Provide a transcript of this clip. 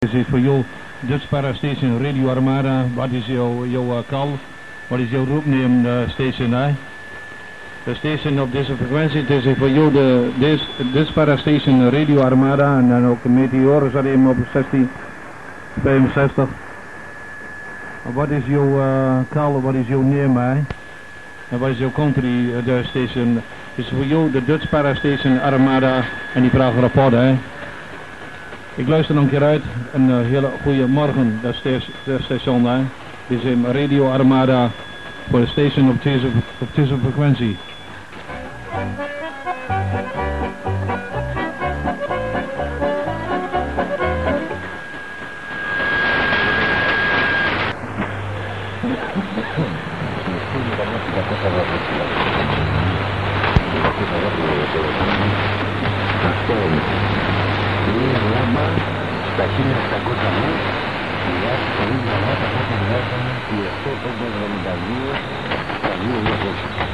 Dit is voor jou, Dutch Parastation Radio Armada. Wat is jouw call? Wat is jouw roepneem station? De station op deze frequentie, het is voor jou de Dutch Parastation Radio Armada. En dan ook de Meteor zat even op 1665. Wat is jouw call? Wat is jouw neem? En wat is jouw country station? Het is voor jou de Dutch Parastation Armada. En die vraagt rapport. Ik luister nog een keer uit. Een hele goede morgen, dat station daar. Dit is Radio Armada voor de station op deze frequentie. Estación hasta Cosa Más, ciudad con una lata de y esto todo de la vida,